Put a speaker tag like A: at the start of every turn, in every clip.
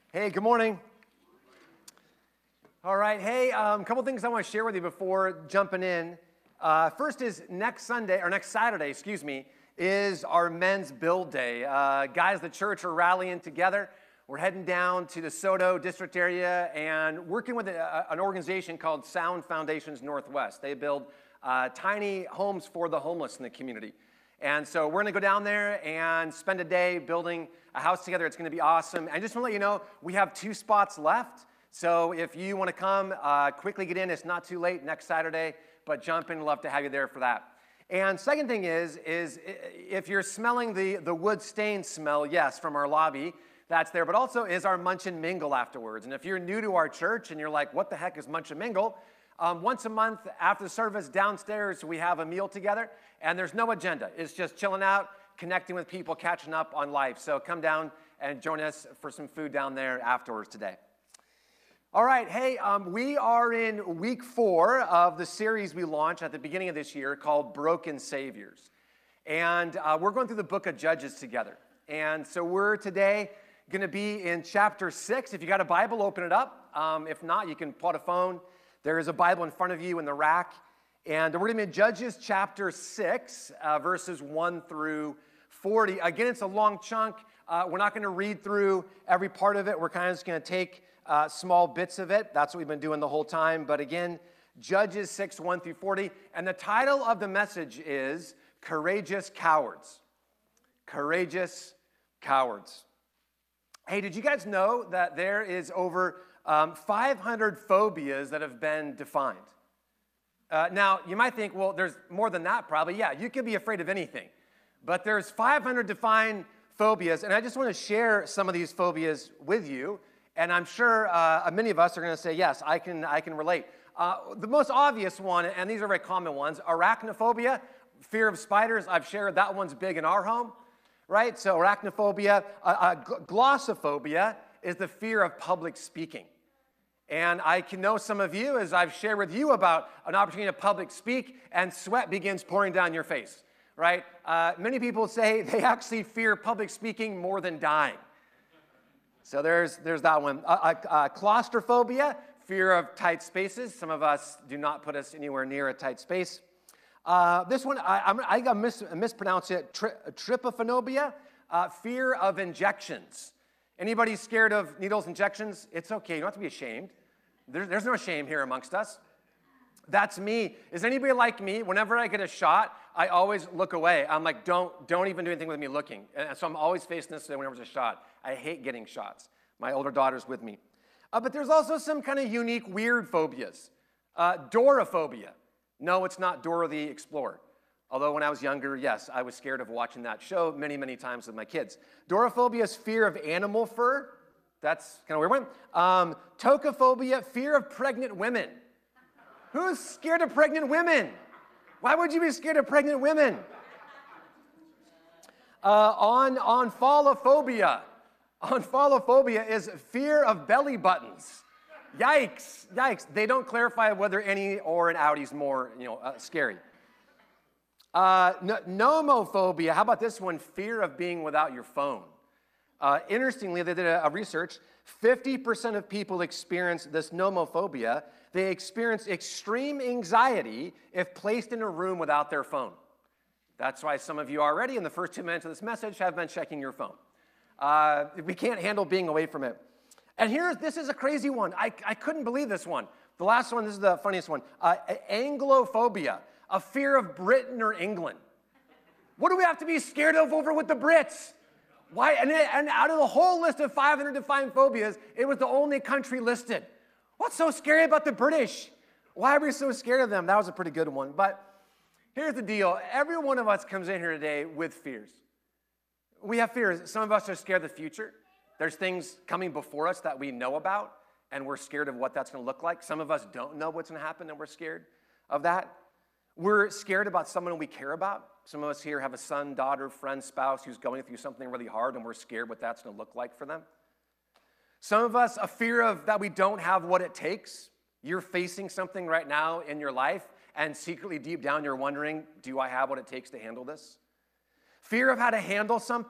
A: Hey, good morning. All right, hey, a couple things I want to share with you before jumping in. First is next Saturday, is our men's build day. Guys, the church are rallying together. We're heading down to the Soto district area and working with an organization called Sound Foundations Northwest. They build tiny homes for the homeless in the community. And so we're going to go down there and spend a day building a house together. It's going to be awesome. I just want to let you know, we have 2 spots left. So if you want to come, quickly get in. It's not too late next Saturday, but jump in. We'd love to have you there for that. And second thing is if you're smelling the wood stain smell, yes, from our lobby, that's there. But also is our Munch and Mingle afterwards. And if you're new to our church and you're like, what the heck is Munch and Mingle? Once a month after the service downstairs, we have a meal together, and there's no agenda. It's just chilling out, connecting with people, catching up on life. So come down and join us for some food down there afterwards today. All right, hey, we are in week 4 of the series we launched at the beginning of this year called Broken Saviors. And we're going through the book of Judges together. And so we're today going to be in chapter 6. If you got a Bible, open it up. If not, you can pull out a phone. There is a Bible in front of you in the rack. And we're going to be in Judges chapter 6, verses 1 through 40. Again, it's a long chunk. We're not going to read through every part of it. We're kind of just going to take small bits of it. That's what we've been doing the whole time. But again, Judges 6, 1 through 40. And the title of the message is Courageous Cowards. Courageous Cowards. Hey, did you guys know that there is over 500 phobias that have been defined? Now, you might think, well, there's more than that probably. Yeah, you can be afraid of anything. But there's 500 defined phobias, and I just want to share some of these phobias with you. And I'm sure many of us are going to say, yes, I can relate. The most obvious one, and these are very common ones, arachnophobia, fear of spiders. I've shared that one's big in our home, right? So arachnophobia. Glossophobia is the fear of public speaking. And I can know some of you, as I've shared with you about an opportunity to public speak, and sweat begins pouring down your face, right? Many people say they actually fear public speaking more than dying. So there's that one. Claustrophobia, fear of tight spaces. Some of us do not put us anywhere near a tight space. This one, I mispronounced it, trypophobia, fear of injections. Anybody scared of needles, injections? It's okay, you don't have to be ashamed. There's no shame here amongst us. That's me. Is anybody like me? Whenever I get a shot, I always look away. I'm like, don't even do anything with me looking. And so I'm always facing this way whenever there's a shot. I hate getting shots. My older daughter's with me. But there's also some kind of unique, weird phobias. Dorophobia. No, it's not Dora the Explorer. Although when I was younger, yes, I was scared of watching that show many, many times with my kids. Dorophobia is fear of animal fur. That's kind of a weird one. Tocophobia, fear of pregnant women. Who's scared of pregnant women? Why would you be scared of pregnant women? Onphalophobia. Onphalophobia is fear of belly buttons. Yikes, yikes. They don't clarify whether any or an outie is more, scary. Nomophobia. How about this one? Fear of being without your phone. Interestingly, they did a research. 50% of people experience this nomophobia. They experience extreme anxiety if placed in a room without their phone. That's why some of you already in the first 2 minutes of this message have been checking your phone. We can't handle being away from it. And this is a crazy one. I couldn't believe this one. The last one, this is the funniest one. Anglophobia, a fear of Britain or England. What do we have to be scared of over with the Brits? Why? And out of the whole list of 500 defined phobias, it was the only country listed. What's so scary about the British? Why are we so scared of them? That was a pretty good one. But here's the deal. Every one of us comes in here today with fears. We have fears. Some of us are scared of the future. There's things coming before us that we know about, and we're scared of what that's going to look like. Some of us don't know what's going to happen, and we're scared of that. We're scared about someone we care about. Some of us here have a son, daughter, friend, spouse who's going through something really hard, and we're scared what that's going to look like for them. Some of us, a fear of that we don't have what it takes. You're facing something right now in your life, and secretly deep down you're wondering, do I have what it takes to handle this? Fear of how to handle something.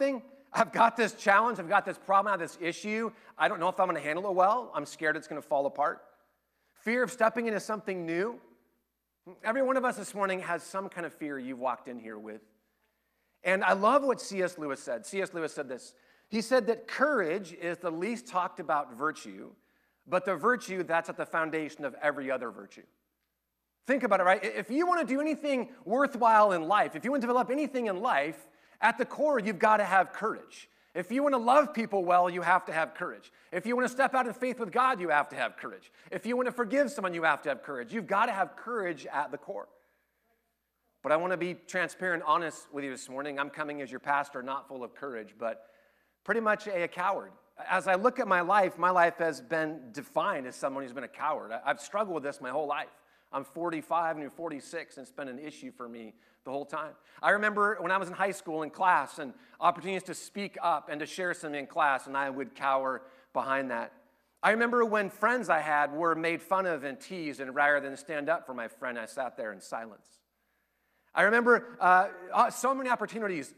A: I've got this challenge, I've got this problem, I have this issue. I don't know if I'm going to handle it well. I'm scared it's going to fall apart. Fear of stepping into something new. Every one of us this morning has some kind of fear you've walked in here with. And I love what C.S. Lewis said. C.S. Lewis said this. He said that courage is the least talked about virtue, but the virtue that's at the foundation of every other virtue. Think about it, right? If you want to do anything worthwhile in life, if you want to develop anything in life, at the core, you've got to have courage. If you want to love people well, you have to have courage. If you want to step out in faith with God, you have to have courage. If you want to forgive someone, you have to have courage. You've got to have courage at the core. But I want to be transparent, honest with you this morning. I'm coming as your pastor, not full of courage, but pretty much a coward. As I look at my life has been defined as someone who's been a coward. I've struggled with this my whole life. I'm 45 and 46, and it's been an issue for me the whole time. I remember when I was in high school in class and opportunities to speak up and to share something in class, and I would cower behind that. I remember when friends I had were made fun of and teased, and rather than stand up for my friend, I sat there in silence. I remember so many opportunities,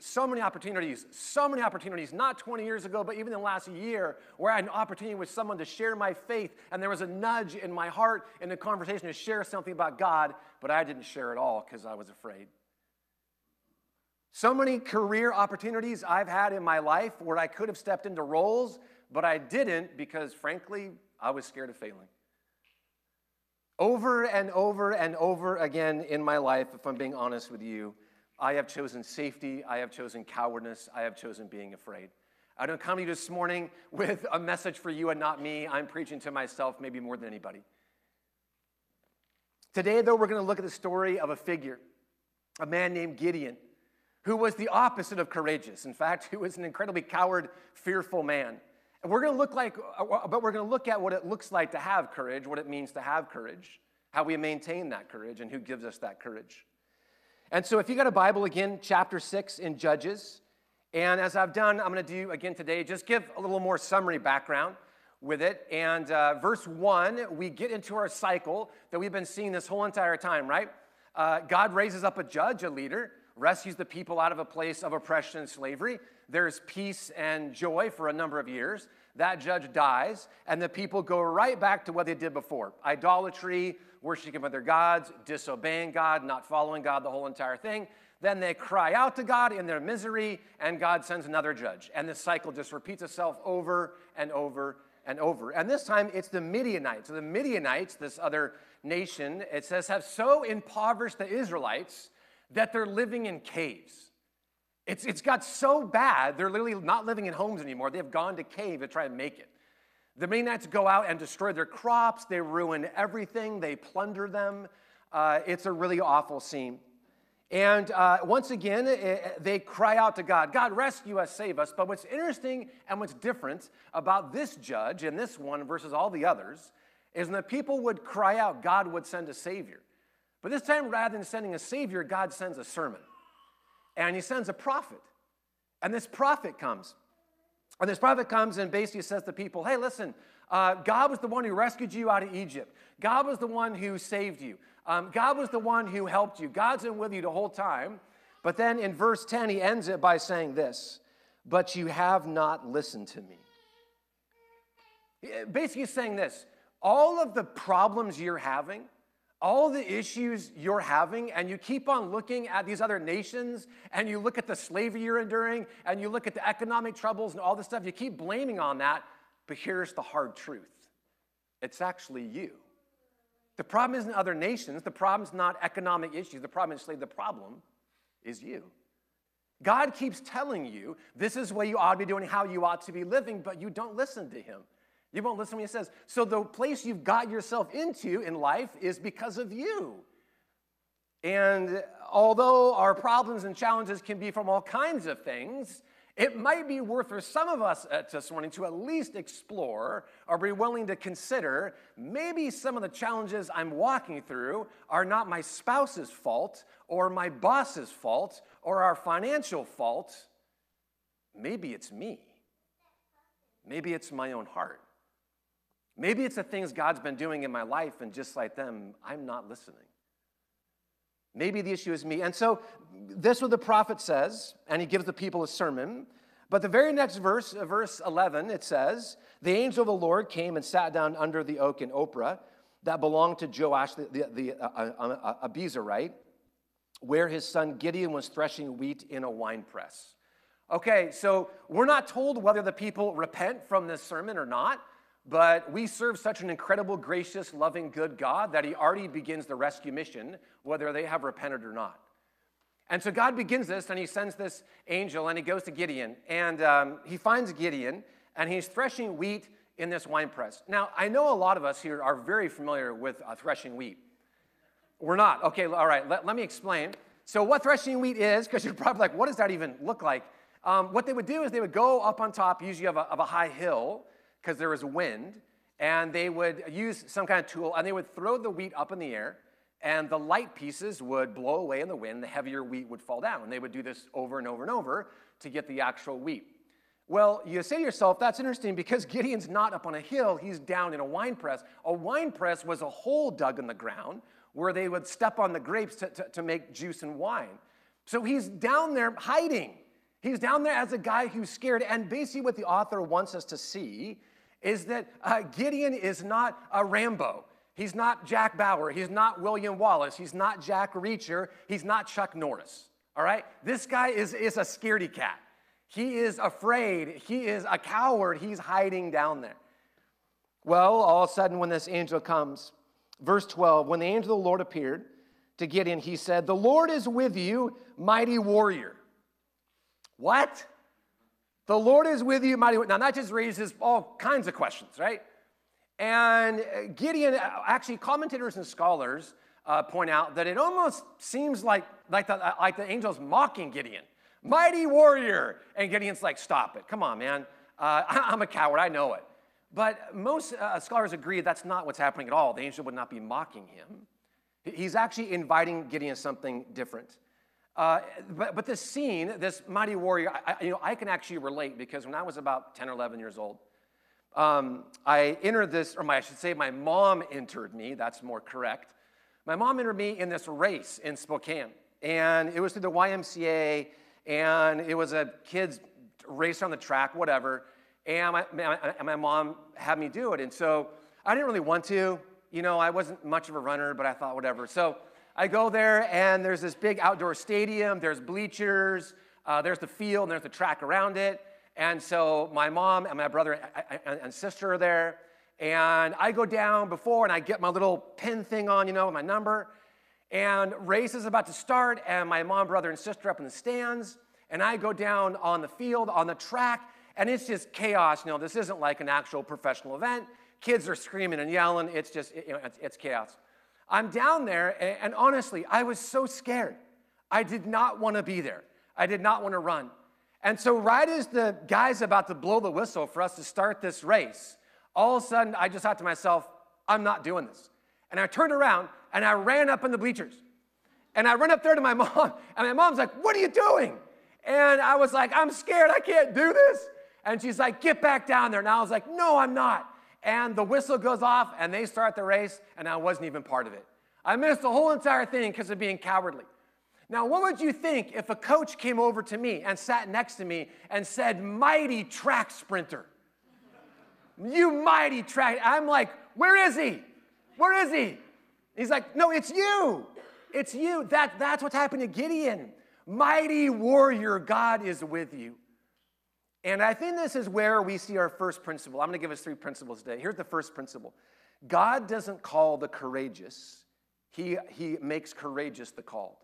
A: not 20 years ago, but even in the last year, where I had an opportunity with someone to share my faith, and there was a nudge in my heart in the conversation to share something about God, but I didn't share it all because I was afraid. So many career opportunities I've had in my life where I could have stepped into roles, but I didn't because, frankly, I was scared of failing. Over and over and over again in my life, if I'm being honest with you, I have chosen safety, I have chosen cowardness, I have chosen being afraid. I don't come to you this morning with a message for you and not me. I'm preaching to myself maybe more than anybody. Today, though, we're going to look at the story of a figure, a man named Gideon, who was the opposite of courageous. In fact, he was an incredibly coward, fearful man. And we're going to look at what it looks like to have courage, what it means to have courage, how we maintain that courage, and who gives us that courage. And so if you got a Bible, again, chapter 6 in Judges. And as I've done, I'm going to do again today, just give a little more summary background with it. And verse 1, we get into our cycle that we've been seeing this whole entire time, right? God raises up a judge, a leader, rescues the people out of a place of oppression and slavery. There's peace and joy for a number of years. That judge dies, and the people go right back to what they did before. Idolatry, worshiping other gods, disobeying God, not following God, the whole entire thing. Then they cry out to God in their misery, and God sends another judge. And this cycle just repeats itself over and over and over. And this time, it's the Midianites. So the Midianites, this other nation, it says, have so impoverished the Israelites that they're living in caves. It's got so bad, they're literally not living in homes anymore. They've gone to cave to try and make it. The Midianites go out and destroy their crops. They ruin everything. They plunder them. It's a really awful scene. And once again, they cry out to God, God, rescue us, save us. But what's interesting and what's different about this judge and this one versus all the others is when the people would cry out, God would send a savior. But this time, rather than sending a savior, God sends a sermon. And he sends a prophet. And this prophet comes. And this prophet comes and basically says to people, hey, listen, God was the one who rescued you out of Egypt. God was the one who saved you. God was the one who helped you. God's been with you the whole time. But then in verse 10, he ends it by saying this, but you have not listened to me. Basically saying this, all of the problems you're having, all the issues you're having, and you keep on looking at these other nations, and you look at the slavery you're enduring, and you look at the economic troubles and all this stuff, you keep blaming on that, but here's the hard truth. It's actually you. The problem isn't other nations. The problem's not economic issues. The problem is slavery. The problem is you. God keeps telling you this is what you ought to be doing, how you ought to be living, but you don't listen to him. You won't listen when he says. So the place you've got yourself into in life is because of you. And although our problems and challenges can be from all kinds of things, it might be worth for some of us this morning to at least explore or be willing to consider maybe some of the challenges I'm walking through are not my spouse's fault or my boss's fault or our financial fault. Maybe it's me. Maybe it's my own heart. Maybe it's the things God's been doing in my life, and just like them, I'm not listening. Maybe the issue is me. And so this is what the prophet says, and he gives the people a sermon. But the very next verse, verse 11, it says, the angel of the Lord came and sat down under the oak in Ophrah that belonged to Joash the Abiezrite, where his son Gideon was threshing wheat in a winepress. Okay, so we're not told whether the people repent from this sermon or not, but we serve such an incredible, gracious, loving, good God that he already begins the rescue mission, whether they have repented or not. And so God begins this, and he sends this angel, and he goes to Gideon, and he finds Gideon, and he's threshing wheat in this winepress. Now, I know a lot of us here are very familiar with threshing wheat. We're not. Okay, all right, let me explain. So what threshing wheat is, because you're probably like, what does that even look like? What they would do is they would go up on top, usually of a high hill, because there was wind, and they would use some kind of tool, and they would throw the wheat up in the air, and the light pieces would blow away in the wind, the heavier wheat would fall down. And they would do this over and over and over to get the actual wheat. Well, you say to yourself, that's interesting because Gideon's not up on a hill, he's down in a wine press. A wine press was a hole dug in the ground where they would step on the grapes to make juice and wine. So he's down there hiding. He's down there as a guy who's scared. And basically what the author wants us to see is that Gideon is not a Rambo. He's not Jack Bauer. He's not William Wallace. He's not Jack Reacher. He's not Chuck Norris. All right? This guy is a scaredy cat. He is afraid. He is a coward. He's hiding down there. Well, all of a sudden when this angel comes, verse 12, when the angel of the Lord appeared to Gideon, he said, the Lord is with you, mighty warrior. What? The Lord is with you, mighty warrior. Now that just raises all kinds of questions, right? And Gideon, actually commentators and scholars point out that it almost seems like the angel's mocking Gideon. Mighty warrior. And Gideon's like, stop it. Come on, man. I'm a coward. I know it. But most scholars agree that's not what's happening at all. The angel would not be mocking him. He's actually inviting Gideon something different. But this scene, this mighty warrior, I can actually relate because when I was about 10 or 11 years old, I entered this, or I should say my mom entered me, that's more correct. My mom entered me in this race in Spokane, and it was through the YMCA, and it was a kids race on the track, whatever, and my mom had me do it, and so I didn't really want to, I wasn't much of a runner, but I thought whatever. So I go there, and there's this big outdoor stadium, there's bleachers, there's the field, and there's the track around it. And so my mom and my brother and sister are there. And I go down before and I get my little pin thing on, my number. And race is about to start and my mom, brother, and sister up in the stands. And I go down on the field, on the track, and it's just chaos. This isn't like an actual professional event. Kids are screaming and yelling. It's just, it's chaos. I'm down there and honestly, I was so scared. I did not want to be there. I did not want to run. And so right as the guy's about to blow the whistle for us to start this race, all of a sudden I just thought to myself, I'm not doing this. And I turned around and I ran up in the bleachers. And I ran up there to my mom, and my mom's like, what are you doing? And I was like, I'm scared, I can't do this. And she's like, get back down there. And I was like, no, I'm not. And the whistle goes off and they start the race and I wasn't even part of it. I missed the whole entire thing because of being cowardly. Now, what would you think if a coach came over to me and sat next to me and said, mighty track sprinter? You mighty track. I'm like, where is he? Where is he? He's like, no, it's you. It's you. That's what's happened to Gideon. Mighty warrior, God is with you. And I think this is where we see our first principle. I'm going to give us 3 principles today. Here's the first principle. God doesn't call the courageous. He makes courageous the called.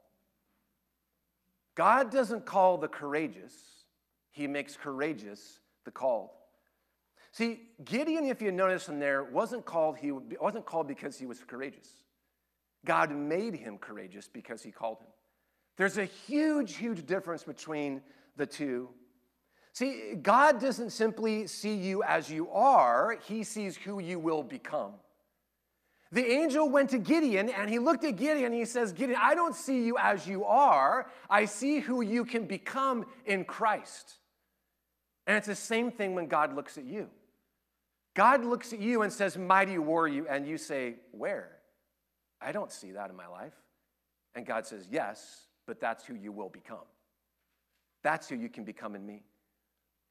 A: God doesn't call the courageous, he makes courageous the called. See, Gideon, if you notice in there, wasn't called because he was courageous. God made him courageous because he called him. There's a huge, huge difference between the two. See, God doesn't simply see you as you are, he sees who you will become. The angel went to Gideon, and he looked at Gideon, and he says, Gideon, I don't see you as you are. I see who you can become in Christ. And it's the same thing when God looks at you. God looks at you and says, mighty warrior, and you say, where? I don't see that in my life. And God says, yes, but that's who you will become. That's who you can become in me.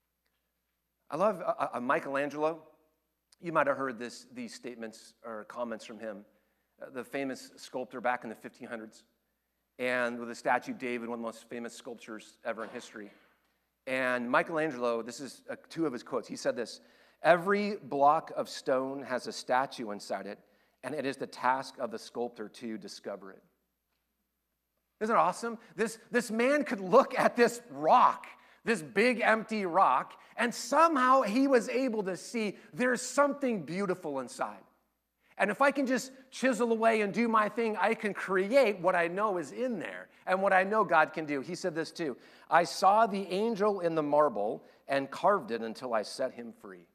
A: I love Michelangelo. You might have heard these statements or comments from him, the famous sculptor back in the 1500s, and with the statue David, one of the most famous sculptures ever in history. And Michelangelo, this is two of his quotes. He said this: "Every block of stone has a statue inside it, and it is the task of the sculptor to discover it." Isn't it awesome? This man could look at this rock, this big empty rock, and somehow he was able to see there's something beautiful inside. And if I can just chisel away and do my thing, I can create what I know is in there and what I know God can do. He said this too: "I saw the angel in the marble and carved it until I set him free."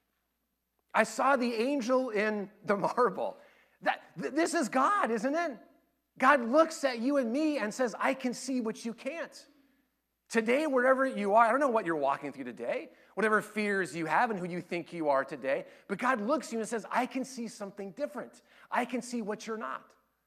A: I saw the angel in the marble. This is God, isn't it? God looks at you and me and says, I can see what you can't. Today, wherever you are, I don't know what you're walking through today, whatever fears you have and who you think you are today, but God looks at you and says, I can see something different. I can see what you're not.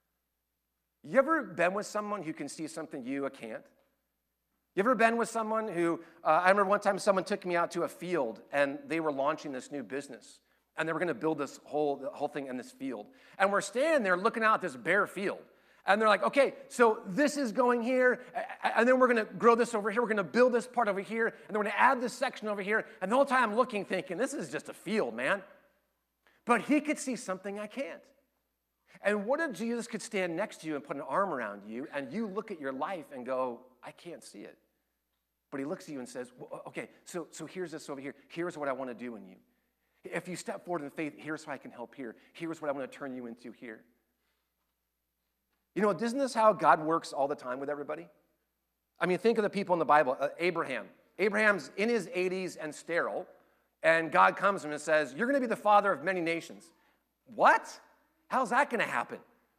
A: You ever been with someone who can see something you can't? You ever been with someone who, I remember one time someone took me out to a field and they were launching this new business and they were going to build this whole thing in this field. And we're standing there looking out at this bare field. And they're like, okay, so this is going here, and then we're going to grow this over here. We're going to build this part over here, and then we're going to add this section over here. And the whole time I'm looking, thinking, this is just a field, man. But he could see something I can't. And what if Jesus could stand next to you and put an arm around you, and you look at your life and go, I can't see it. But he looks at you and says, well, okay, so here's this over here. Here's what I want to do in you. If you step forward in faith, here's how I can help here. Here's what I want to turn you into here. You know, isn't this how God works all the time with everybody? I mean, think of the people in the Bible. Abraham. Abraham's in his 80s and sterile, and God comes to him and says, you're going to be the father of many nations. What? How's that going to happen?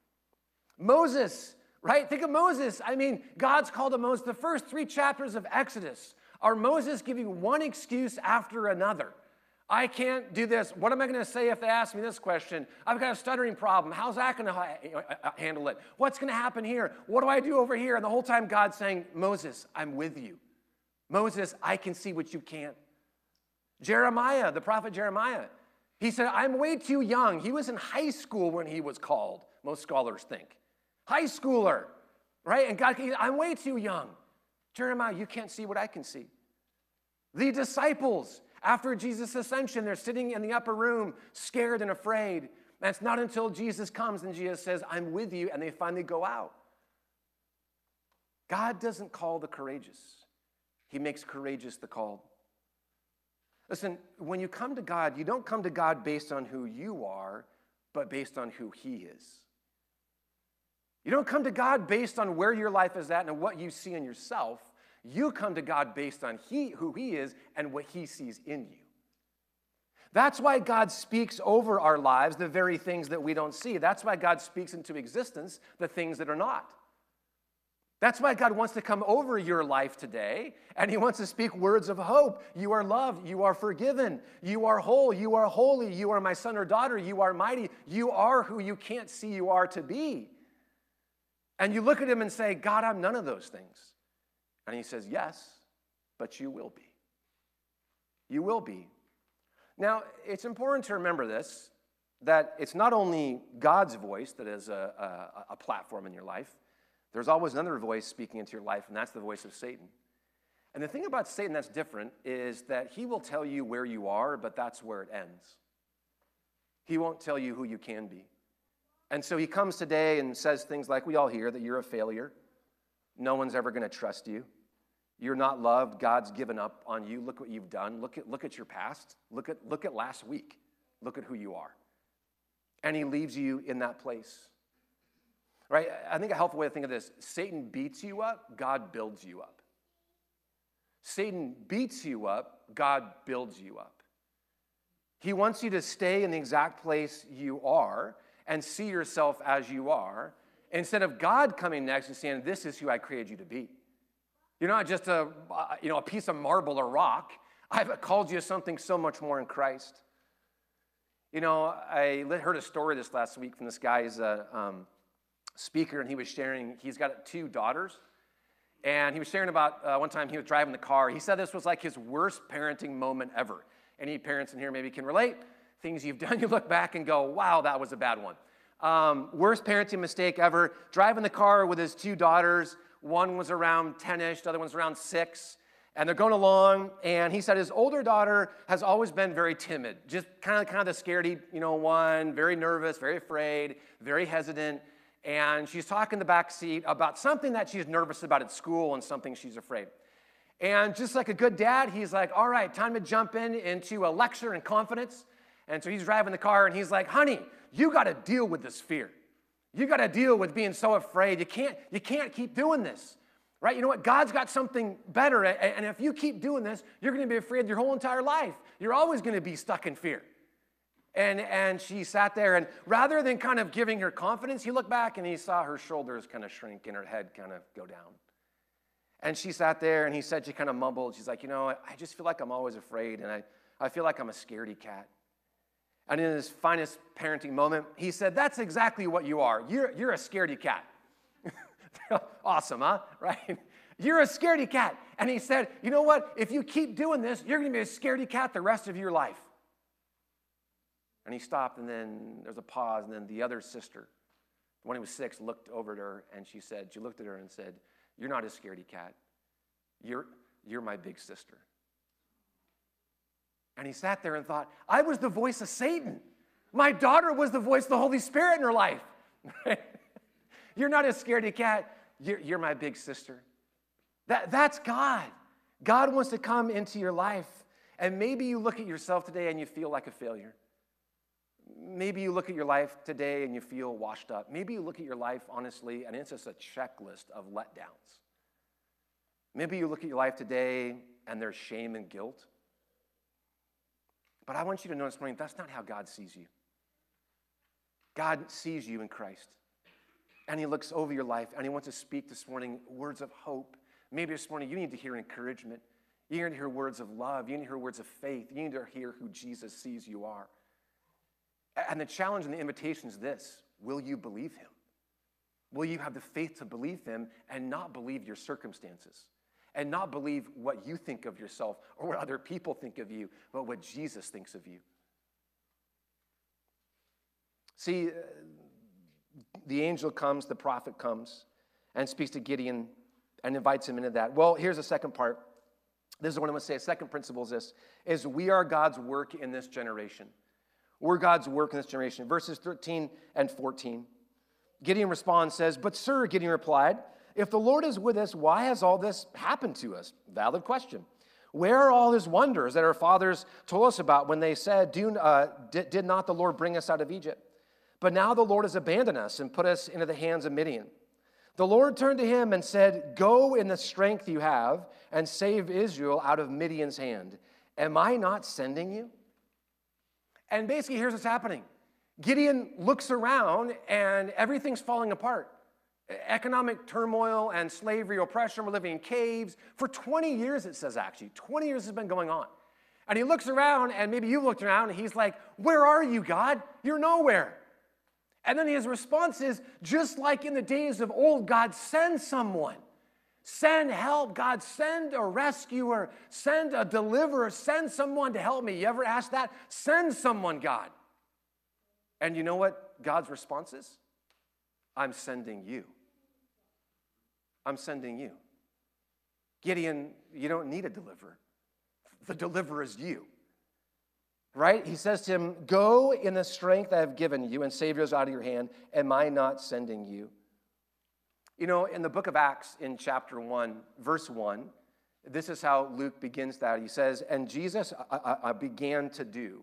A: Moses, right? Think of Moses. I mean, God's called to Moses. The first 3 chapters of Exodus are Moses giving one excuse after another. I can't do this. What am I going to say if they ask me this question? I've got a stuttering problem. How's that going to handle it? What's going to happen here? What do I do over here? And the whole time God's saying, Moses, I'm with you. Moses, I can see what you can't. Jeremiah, the prophet Jeremiah, he said, I'm way too young. He was in high school when he was called, most scholars think. High schooler, right? And God, I'm way too young. Jeremiah, you can't see what I can see. The disciples, after Jesus' ascension, they're sitting in the upper room, scared and afraid. And it's not until Jesus comes and Jesus says, I'm with you, and they finally go out. God doesn't call the courageous. He makes courageous the called. Listen, when you come to God, you don't come to God based on who you are, but based on who he is. You don't come to God based on where your life is at and what you see in yourself. You come to God based on who he is and what he sees in you. That's why God speaks over our lives the very things that we don't see. That's why God speaks into existence the things that are not. That's why God wants to come over your life today, and he wants to speak words of hope. You are loved. You are forgiven. You are whole. You are holy. You are my son or daughter. You are mighty. You are who you can't see you are to be. And you look at him and say, God, I'm none of those things. And he says, yes, but you will be. You will be. Now, it's important to remember this, that it's not only God's voice that is a platform in your life. There's always another voice speaking into your life, and that's the voice of Satan. And the thing about Satan that's different is that he will tell you where you are, but that's where it ends. He won't tell you who you can be. And so he comes today and says things like we all hear, that you're a failure. No one's ever going to trust you. You're not loved. God's given up on you. Look what you've done. Look at your past. Look at last week. Look at who you are. And he leaves you in that place. Right? I think a helpful way to think of this, Satan beats you up, God builds you up. Satan beats you up, God builds you up. He wants you to stay in the exact place you are and see yourself as you are, instead of God coming next and saying, this is who I created you to be. You're not just a piece of marble or rock. I've called you something so much more in Christ. You know, I heard a story this last week from this guy. He's a speaker, and he was sharing, he's got 2 daughters. And he was sharing about one time he was driving the car. He said this was like his worst parenting moment ever. Any parents in here maybe can relate. Things you've done, you look back and go, wow, that was a bad one. Worst parenting mistake ever, driving the car with his 2 daughters. One was around 10-ish, the other one's around 6. And they're going along, and he said his older daughter has always been very timid, just kind of the scaredy, one, very nervous, very afraid, very hesitant. And she's talking in the back seat about something that she's nervous about at school and something she's afraid. And just like a good dad, he's like, all right, time to jump into a lecture and confidence. And so he's driving the car, and he's like, honey, you got to deal with this fear. You got to deal with being so afraid. You can't keep doing this. Right? You know what? God's got something better, and if you keep doing this, you're going to be afraid your whole entire life. You're always going to be stuck in fear. And she sat there, and rather than kind of giving her confidence, he looked back and he saw her shoulders kind of shrink and her head kind of go down. And she sat there, and he said, she kind of mumbled, she's like, I just feel like I'm always afraid, and I feel like I'm a scaredy cat. And in his finest parenting moment, he said, that's exactly what you are. You're a scaredy cat. Awesome, huh? Right? You're a scaredy cat. And he said, you know what? If you keep doing this, you're going to be a scaredy cat the rest of your life. And he stopped, and then there's a pause, and then the other sister, the one who was 6, looked over at her, and she looked at her and said, you're not a scaredy cat. You're my big sister. And he sat there and thought, I was the voice of Satan. My daughter was the voice of the Holy Spirit in her life. You're not a scaredy cat. You're my big sister. That's God. God wants to come into your life. And maybe you look at yourself today and you feel like a failure. Maybe you look at your life today and you feel washed up. Maybe you look at your life honestly and it's just a checklist of letdowns. Maybe you look at your life today and there's shame and guilt. But I want you to know this morning, that's not how God sees you. God sees you in Christ. And he looks over your life, and he wants to speak this morning words of hope. Maybe this morning you need to hear encouragement. You need to hear words of love. You need to hear words of faith. You need to hear who Jesus sees you are. And the challenge and the invitation is this: will you believe him? Will you have the faith to believe him and not believe your circumstances? And not believe what you think of yourself or what other people think of you, but what Jesus thinks of you? See, the angel comes, the prophet comes, and speaks to Gideon and invites him into that. Well, here's the second part. This is what I'm going to say. Second principle is this, is we are God's work in this generation. We're God's work in this generation. Verses 13 and 14. Gideon responds, says, but sir, Gideon replied, if the Lord is with us, why has all this happened to us? Valid question. Where are all his wonders that our fathers told us about when they said, did not the Lord bring us out of Egypt? But now the Lord has abandoned us and put us into the hands of Midian. The Lord turned to him and said, go in the strength you have and save Israel out of Midian's hand. Am I not sending you? And basically, here's what's happening. Gideon looks around and everything's falling apart. Economic turmoil and slavery, oppression. We're living in caves. For 20 years, it says actually. 20 years has been going on. And he looks around, and maybe you looked around, and he's like, where are you, God? You're nowhere. And then his response is, just like in the days of old, God, send someone. Send help, God. Send a rescuer. Send a deliverer. Send someone to help me. You ever ask that? Send someone, God. And you know what God's response is? I'm sending you. I'm sending you. Gideon, you don't need a deliverer. The deliverer is you. Right? He says to him, go in the strength I have given you and save yours out of your hand. Am I not sending you? You know, in the book of Acts, in chapter 1, verse 1, this is how Luke begins that. He says, and Jesus began to do.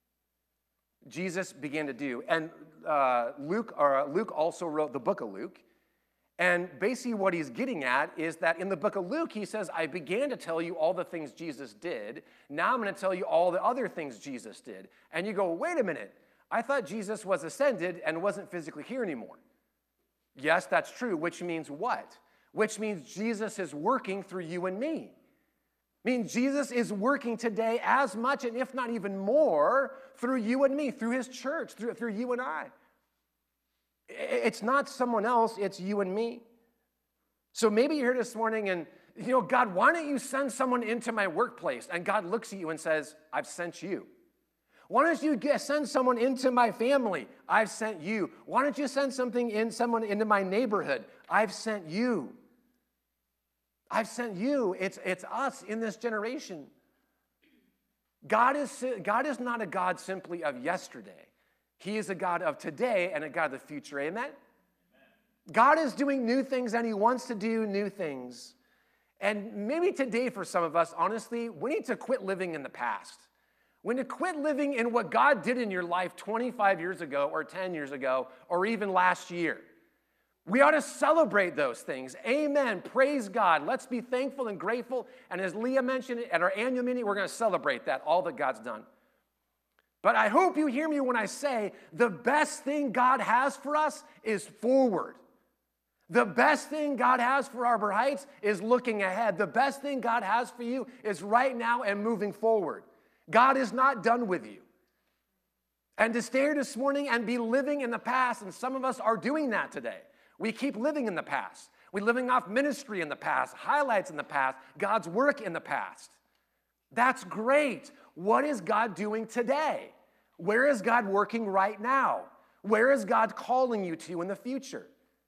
A: Jesus began to do. And Luke also wrote the book of Luke. And basically what he's getting at is that in the book of Luke, he says, I began to tell you all the things Jesus did. Now I'm going to tell you all the other things Jesus did. And you go, wait a minute. I thought Jesus was ascended and wasn't physically here anymore. Yes, that's true, which means what? Which means Jesus is working through you and me. I mean, Jesus is working today as much, and if not even more, through you and me, through his church, through you and I. It's not someone else, it's you and me. So maybe you're here this morning and God, why don't you send someone into my workplace? And God looks at you and says, I've sent you. Why don't you send someone into my family? I've sent you. Why don't you send someone into my neighborhood? I've sent you. I've sent you. It's us in this generation. God is not a God simply of yesterday. He is a God of today and a God of the future. Amen? God is doing new things, and he wants to do new things. And maybe today for some of us, honestly, we need to quit living in the past. We need to quit living in what God did in your life 25 years ago or 10 years ago or even last year. We ought to celebrate those things. Amen. Praise God. Let's be thankful and grateful. And as Leah mentioned at our annual meeting, we're going to celebrate that, all that God's done. But I hope you hear me when I say the best thing God has for us is forward. The best thing God has for Arbor Heights is looking ahead. The best thing God has for you is right now and moving forward. God is not done with you. And to stay here this morning and be living in the past, and some of us are doing that today. We keep living in the past. We're living off ministry in the past, highlights in the past, God's work in the past. That's great. What is God doing today? Where is God working right now? Where is God calling you to in the future?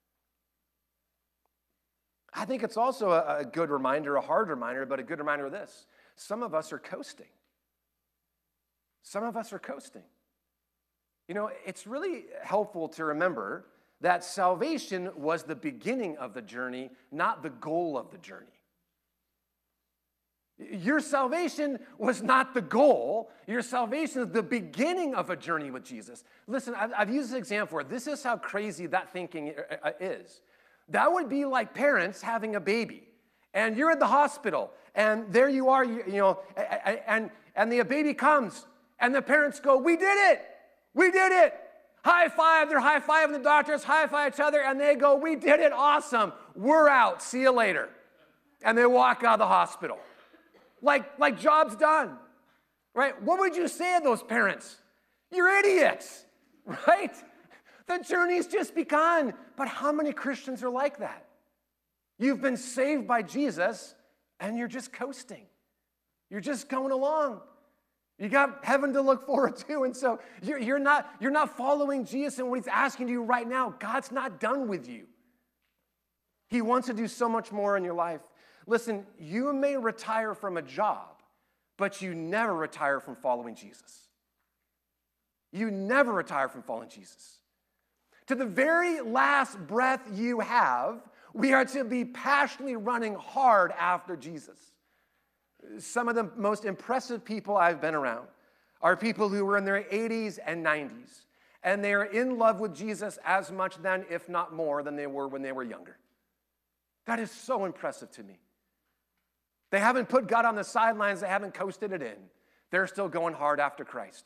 A: I think it's also a good reminder, a hard reminder, but a good reminder of this. Some of us are coasting. Some of us are coasting. It's really helpful to remember that salvation was the beginning of the journey, not the goal of the journey. Your salvation was not the goal. Your salvation is the beginning of a journey with Jesus. Listen, I've used this example before. This is how crazy that thinking is. That would be like parents having a baby, and you're at the hospital, and there you are, and the baby comes, and the parents go, "We did it! We did it!" High five, they're high-fiving the doctors, high-five each other, and they go, "We did it, awesome, we're out, see you later." And they walk out of the hospital. Like job's done, right? What would you say to those parents? You're idiots, right? The journey's just begun. But how many Christians are like that? You've been saved by Jesus, and you're just coasting. You're just going along. You got heaven to look forward to, and so you're not following Jesus and what he's asking you right now. God's not done with you. He wants to do so much more in your life. Listen, you may retire from a job, but you never retire from following Jesus. You never retire from following Jesus. To the very last breath you have, we are to be passionately running hard after Jesus. Some of the most impressive people I've been around are people who were in their 80s and 90s, and they are in love with Jesus as much then, if not more, than they were when they were younger. That is so impressive to me. They haven't put God on the sidelines. They haven't coasted it in. They're still going hard after Christ.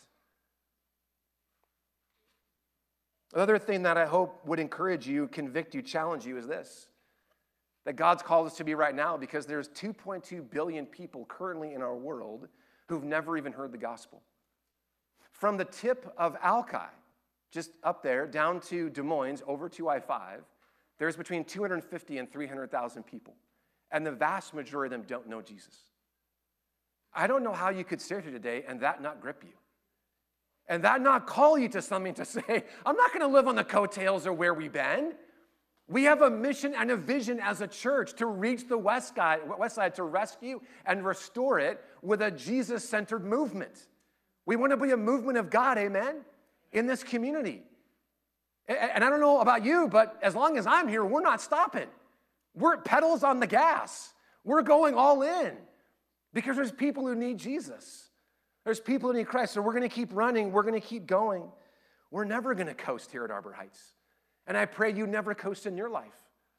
A: Another thing that I hope would encourage you, convict you, challenge you is this, that God's called us to be right now because there's 2.2 billion people currently in our world who've never even heard the gospel. From the tip of Alki, just up there, down to Des Moines, over to I-5, there's between 250 and 300,000 people. And the vast majority of them don't know Jesus. I don't know how you could sit here today and that not grip you. And that not call you to something to say, I'm not going to live on the coattails of where we've been. We have a mission and a vision as a church to reach the West Side, to rescue and restore it with a Jesus-centered movement. We want to be a movement of God, amen, in this community. And I don't know about you, but as long as I'm here, we're not stopping. We're pedals on the gas. We're going all in because there's people who need Jesus. There's people who need Christ. So we're going to keep running. We're going to keep going. We're never going to coast here at Arbor Heights. And I pray you never coast in your life.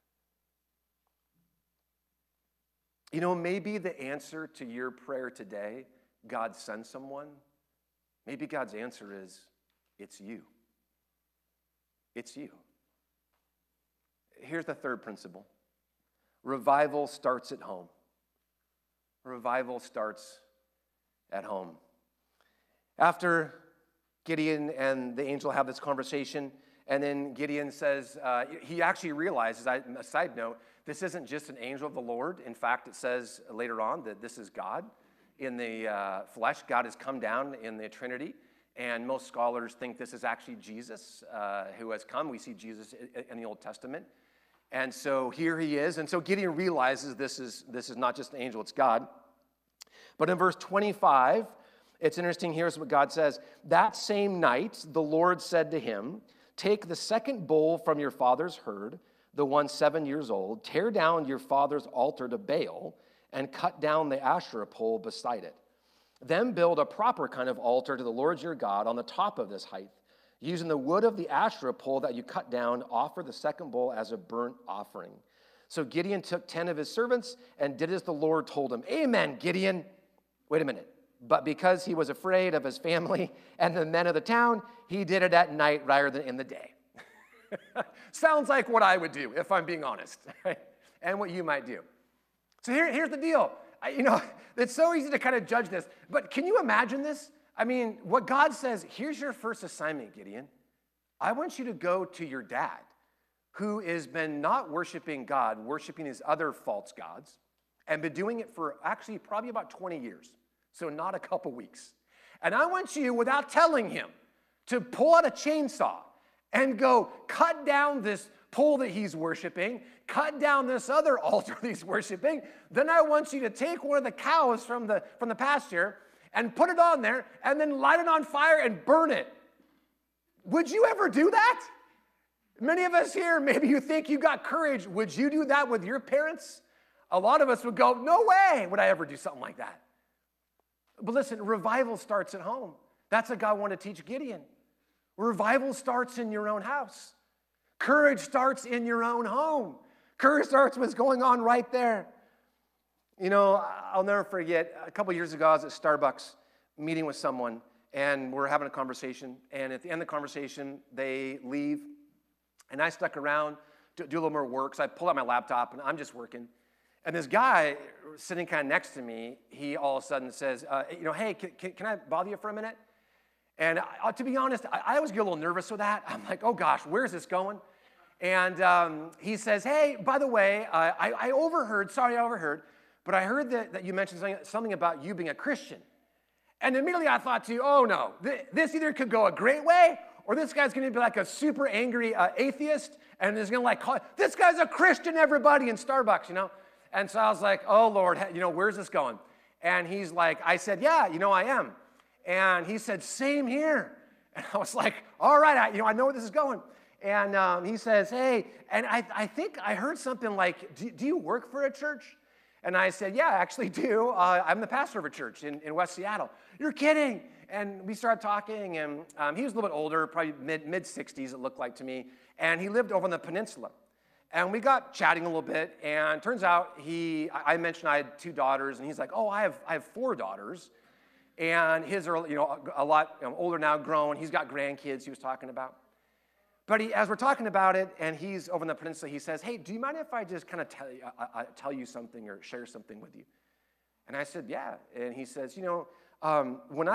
A: Maybe the answer to your prayer today, God send someone, maybe God's answer is, it's you. It's you. Here's the third principle. Revival starts at home. Revival starts at home. After Gideon and the angel have this conversation, and then Gideon says, he actually realizes, a side note, This isn't just an angel of the Lord. In fact, it says later on that this is God in the flesh. God has come down in the Trinity, and most scholars think this is actually Jesus who has come. We see Jesus in the Old Testament. And so here he is. And so Gideon realizes this is not just an angel, it's God. But in verse 25, it's interesting. Here's what God says. That same night, the Lord said to him, take the second bull from your father's herd, the one 7 years old, tear down your father's altar to Baal, and cut down the Asherah pole beside it. Then build a proper kind of altar to the Lord your God on the top of this height. Using the wood of the Asherah pole that you cut down, offer the second bull as a burnt offering. So Gideon took 10 of his servants and did as the Lord told him. Amen, Gideon. Wait a minute. But because he was afraid of his family and the men of the town, he did it at night rather than in the day. Sounds like what I would do, if I'm being honest, right? And what you might do. So here's the deal. It's so easy to kind of judge this, but can you imagine this? I mean, what God says, here's your first assignment, Gideon. I want you to go to your dad, who has been not worshiping God, worshiping his other false gods, and been doing it for actually probably about 20 years, so not a couple weeks. And I want you, without telling him, to pull out a chainsaw and go cut down this pole that he's worshiping, cut down this other altar that he's worshiping. Then I want you to take one of the cows from the pasture and put it on there and then light it on fire and burn it. Would you ever do that? Many of us here, maybe you think you got courage. Would you do that with your parents? A lot of us would go, no way would I ever do something like that. But listen, revival starts at home. That's what God wanted to teach Gideon. Revival starts in your own house. Courage starts in your own home. Courage starts with what's going on right there. I'll never forget, a couple years ago, I was at Starbucks meeting with someone, and we're having a conversation. And at the end of the conversation, they leave, and I stuck around to do a little more work. So I pull out my laptop, and I'm just working. And this guy sitting kind of next to me, he all of a sudden says, hey, can I bother you for a minute? And to be honest, I always get a little nervous with that. I'm like, oh gosh, where's this going? And he says, hey, by the way, I overheard, but I heard that you mentioned something about you being a Christian. And immediately I thought to you, oh no, this either could go a great way, or this guy's gonna be like a super angry atheist, and is gonna call, this guy's a Christian, everybody, in Starbucks, And so I was like, oh Lord, where's this going? And he's like, I said, yeah, I am. And he said, same here. And I was like, all right, I know where this is going. And he says, hey, and I think I heard something like, do you work for a church? And I said, yeah, I actually do. I'm the pastor of a church in West Seattle. You're kidding. And we started talking, and he was a little bit older, probably mid-60s, it looked like to me. And he lived over on the peninsula. And we got chatting a little bit, and turns out I mentioned I had 2 daughters, and he's like, oh, I have 4 daughters. And his are, a lot older now, grown. He's got grandkids he was talking about. But as we're talking about it, and he's over in the peninsula, he says, hey, do you mind if I just kind of tell you something or share something with you? And I said, yeah. And he says, when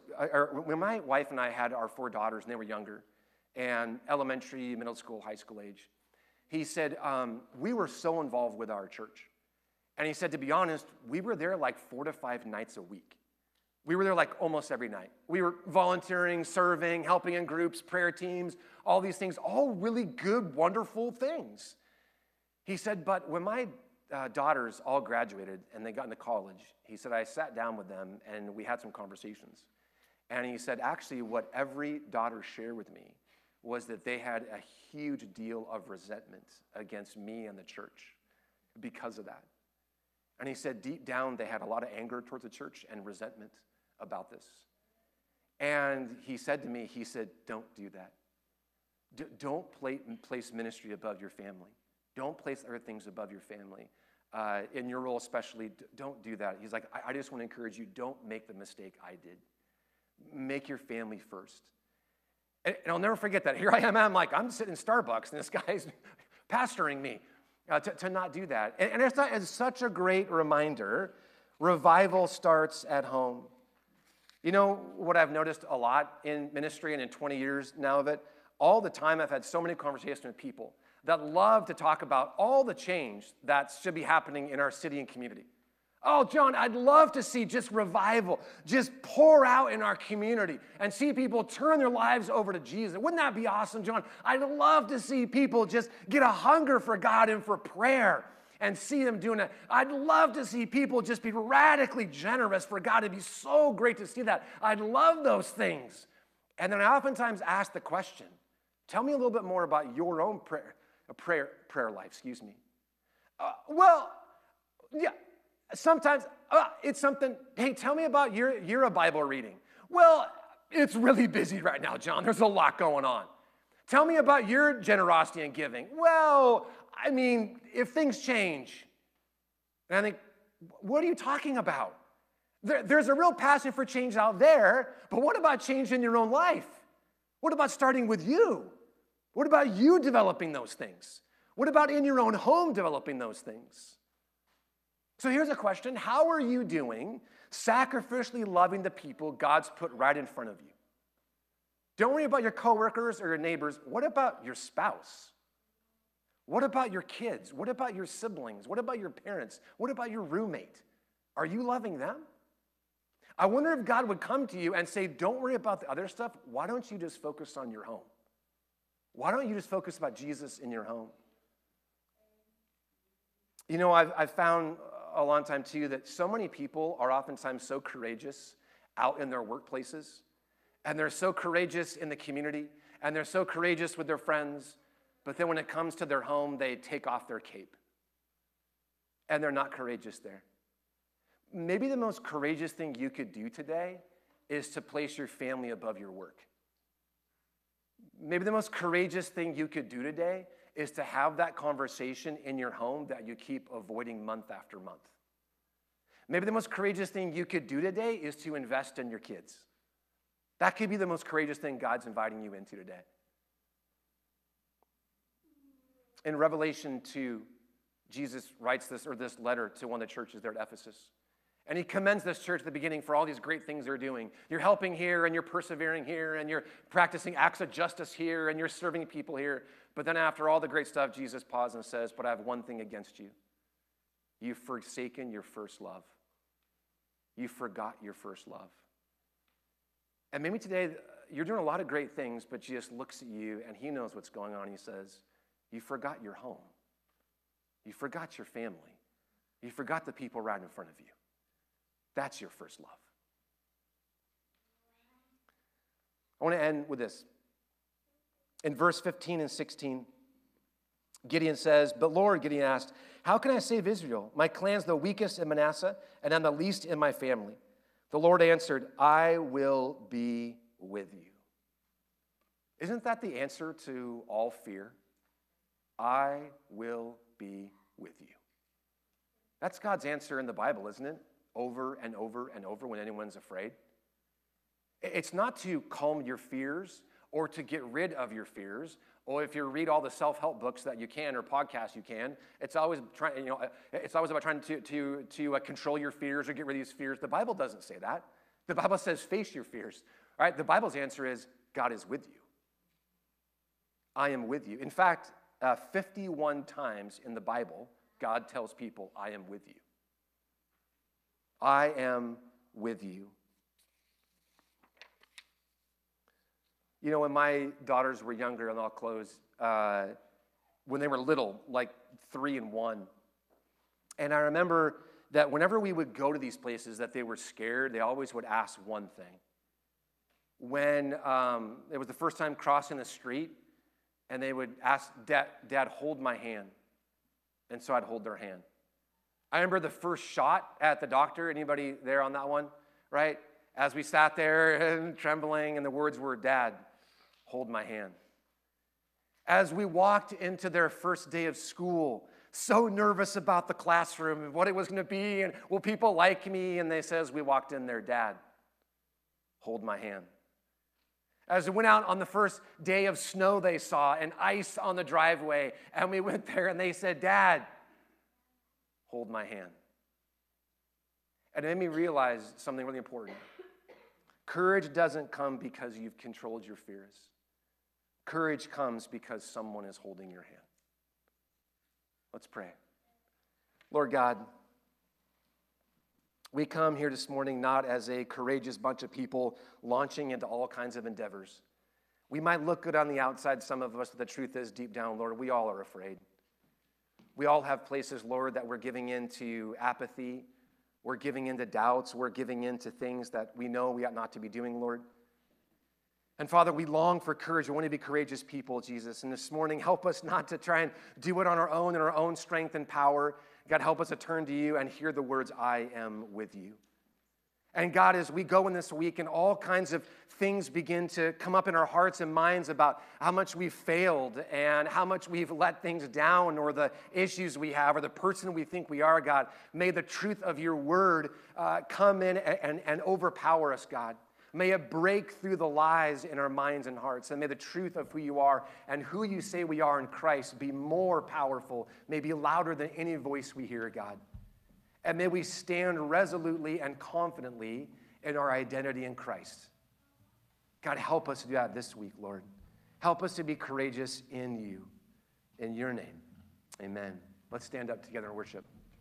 A: my wife and I had our 4 daughters, and they were younger, and elementary, middle school, high school age, he said, we were so involved with our church. And he said, to be honest, we were there like 4 to 5 nights a week. We were there like almost every night. We were volunteering, serving, helping in groups, prayer teams, all these things, all really good, wonderful things. He said, but when my daughters all graduated and they got into college, he said, I sat down with them and we had some conversations. And he said, actually, what every daughter shared with me was that they had a huge deal of resentment against me and the church because of that. And he said, deep down, they had a lot of anger towards the church and resentment about this. And he said to me, don't do that. Don't place ministry above your family. Don't place other things above your family. In your role especially, don't do that. He's like, I just want to encourage you, don't make the mistake I did. Make your family first. And I'll never forget that. Here I am, I'm sitting in Starbucks, and this guy's pastoring me to not do that. And it's such a great reminder. Revival starts at home. What I've noticed a lot in ministry and in 20 years now of it, all the time I've had so many conversations with people that love to talk about all the change that should be happening in our city and community. Oh, John, I'd love to see just revival, just pour out in our community and see people turn their lives over to Jesus. Wouldn't that be awesome, John? I'd love to see people just get a hunger for God and for prayer and see them doing it. I'd love to see people just be radically generous for God. It'd be so great to see that. I'd love those things. And then I oftentimes ask the question, tell me a little bit more about your own prayer life, Yeah. Sometimes it's something, hey, tell me about your Bible reading. Well, it's really busy right now, John. There's a lot going on. Tell me about your generosity and giving. Well, I mean, if things change. And I think, what are you talking about? There's a real passion for change out there, but what about change in your own life? What about starting with you? What about you developing those things? What about in your own home developing those things? So here's a question. How are you doing sacrificially loving the people God's put right in front of you? Don't worry about your coworkers or your neighbors. What about your spouse? What about your kids? What about your siblings? What about your parents? What about your roommate? Are you loving them? I wonder if God would come to you and say, don't worry about the other stuff. Why don't you just focus on your home? Why don't you just focus about Jesus in your home? You know, I've found a long time too that so many people are oftentimes so courageous out in their workplaces, and they're so courageous in the community, and they're so courageous with their friends, but then when it comes to their home, they take off their cape, and they're not courageous there. Maybe the most courageous thing you could do today is to place your family above your work. Maybe the most courageous thing you could do today is to have that conversation in your home that you keep avoiding month after month. Maybe the most courageous thing you could do today is to invest in your kids. That could be the most courageous thing God's inviting you into today. In Revelation 2, Jesus writes this letter to one of the churches there at Ephesus. And he commends this church at the beginning for all these great things they're doing. You're helping here, and you're persevering here, and you're practicing acts of justice here, and you're serving people here. But then after all the great stuff, Jesus pauses and says, but I have one thing against you. You've forsaken your first love. You forgot your first love. And maybe today, you're doing a lot of great things, but Jesus looks at you, and he knows what's going on. He says, you forgot your home. You forgot your family. You forgot the people right in front of you. That's your first love. I want to end with this. In verse 15 and 16, Gideon says, but Lord, Gideon asked, how can I save Israel? My clan's the weakest in Manasseh, and I'm the least in my family. The Lord answered, I will be with you. Isn't that the answer to all fear? I will be with you. That's God's answer in the Bible, isn't it? Over and over and over when anyone's afraid. It's not to calm your fears or to get rid of your fears, or if you read all the self-help books that you can or podcasts you can, it's always it's always about trying to control your fears or get rid of these fears. The Bible doesn't say that. The Bible says face your fears. All right? The Bible's answer is God is with you. I am with you. In fact, 51 times in the Bible, God tells people, I am with you. I am with you. You know, when my daughters were younger, and I'll close, when they were little, like 3 and 1, and I remember that whenever we would go to these places that they were scared, they always would ask one thing. When it was the first time crossing the street, and they would ask, Dad, hold my hand. And so I'd hold their hand. I remember the first shot at the doctor. Anybody there on that one, right? As we sat there and trembling, and the words were, Dad, hold my hand. As we walked into their first day of school, so nervous about the classroom and what it was going to be, and will people like me? And they says, we walked in there, Dad, hold my hand. As we went out on the first day of snow they saw and ice on the driveway, and we went there and they said, Dad, hold my hand. And it made me realize something really important. Courage doesn't come because you've controlled your fears. Courage comes because someone is holding your hand. Let's pray. Lord God, we come here this morning not as a courageous bunch of people launching into all kinds of endeavors. We might look good on the outside, some of us, but the truth is deep down, Lord, we all are afraid. We all have places, Lord, that we're giving into apathy. We're giving into doubts. We're giving into things that we know we ought not to be doing, Lord. And Father, we long for courage. We want to be courageous people, Jesus. And this morning, help us not to try and do it on our own in our own strength and power. God, help us to turn to you and hear the words, I am with you. And God, as we go in this week and all kinds of things begin to come up in our hearts and minds about how much we've failed and how much we've let things down or the issues we have or the person we think we are, God, may the truth of your word come in and overpower us, God. May it break through the lies in our minds and hearts. And may the truth of who you are and who you say we are in Christ be more powerful, may be louder than any voice we hear, God. And may we stand resolutely and confidently in our identity in Christ. God, help us to do that this week, Lord. Help us to be courageous in you. In your name, amen. Let's stand up together and worship.